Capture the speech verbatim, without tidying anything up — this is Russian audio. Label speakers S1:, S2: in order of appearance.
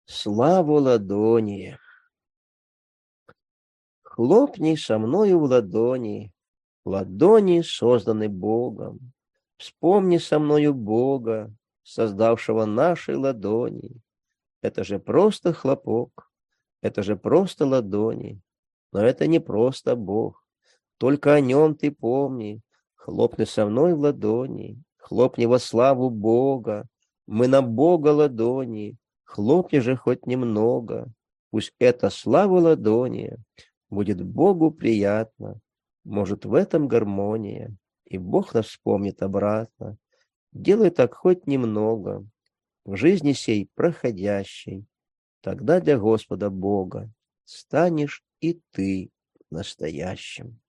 S1: Славу ладони. Хлопни со мною в ладони, ладони созданы Богом. Вспомни со мною Бога, создавшего наши ладони. Это же просто хлопок, это же просто ладони. Но это не просто Бог, только о нем ты помни. Хлопни со мной в ладони, хлопни во славу Бога. Мы на Бога ладони, хлопни же хоть немного. Пусть эта слава ладони будет Богу приятно. Может, в этом гармония, и Бог нас вспомнит обратно. Делай так хоть немного, в жизни сей проходящей. Тогда для Господа Бога станешь и ты настоящим.